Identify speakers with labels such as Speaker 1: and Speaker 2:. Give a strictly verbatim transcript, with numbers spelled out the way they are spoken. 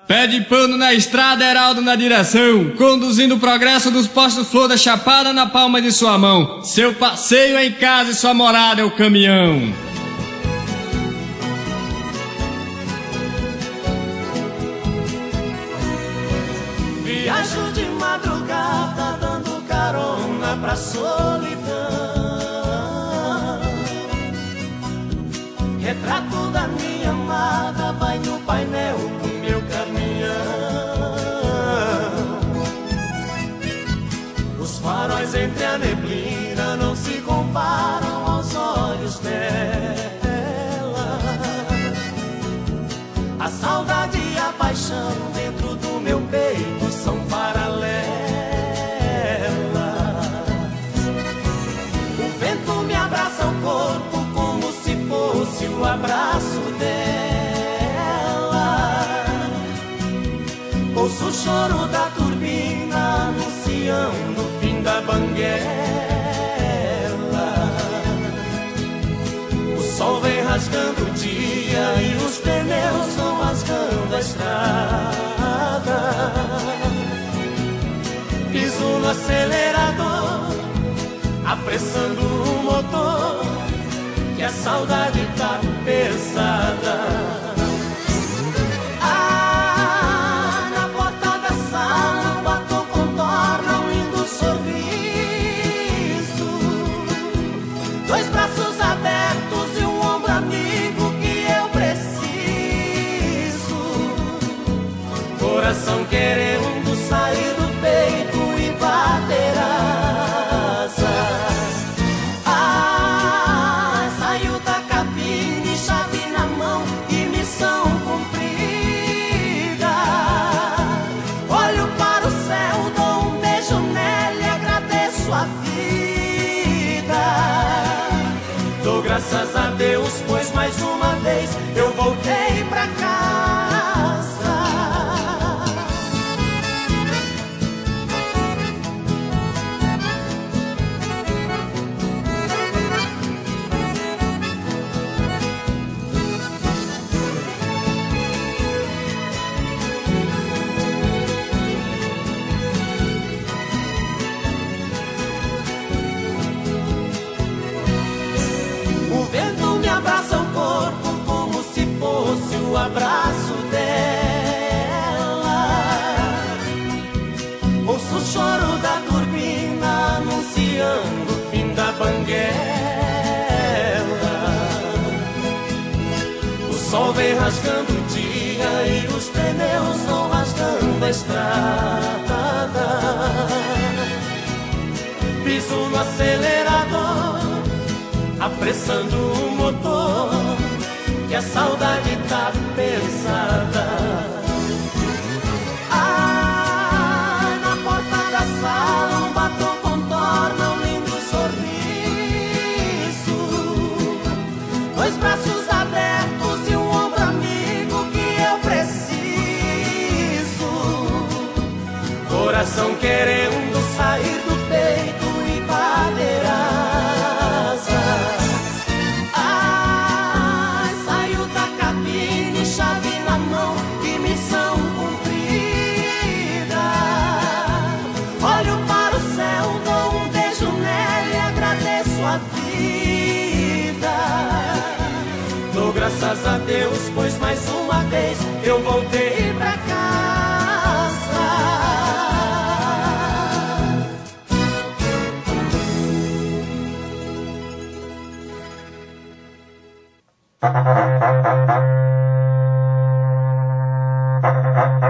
Speaker 1: Pé de pano na estrada, Heraldo na direção, conduzindo o progresso dos postos Flor da Chapada na palma de sua mão. Seu passeio é em casa e sua morada é o caminhão.
Speaker 2: Viajo de madrugada dando carona pra solidão. Retrato da minha amada vai no painel do meu caminhão. Os faróis entre a neblina não se comparam aos olhos dela. A saudade e a paixão dentro do meu peito são paralelas. O vento me abraça o corpo como se fosse o abraço dela. Ouço o choro da turbina anunciando o fim da banguela. O sol vem rasgando o dia e os pneus vão rasgando a estrada. Piso no acelerador, apressando o motor, que a saudade tá pesada. Ah, na porta da sala, o batom contorna um lindo sorriso. Dois braços abertos e um ombro amigo que eu preciso. Coração querendo sair do peito e bater asas. Ah, saiu da cabine, chave na mão e missão cumprida. Olho para o céu, dou um beijo nela e agradeço a vida. Dou graças a Deus, pois mais uma vez eu voltei pra casa. O vento me abraça o corpo como se fosse o abraço dela. Ouço o choro da turbina anunciando o fim da banguela. O sol vem rasgando o dia e os pneus vão rasgando a estrada. Piso no acelerador, apressando o motor, que a saudade tá pesada. Ah, na porta da sala um batom contorna um lindo sorriso. Dois braços abertos e um ombro amigo que eu preciso. Coração querendo sair do peito e bater asas. Ah, saiu da cabine, chave na mão e missão cumprida. Olho para o céu, dou um beijo nela e agradeço a vida. Dou graças a Deus, pois mais uma vez eu voltei pra casa.
Speaker 3: Thank you.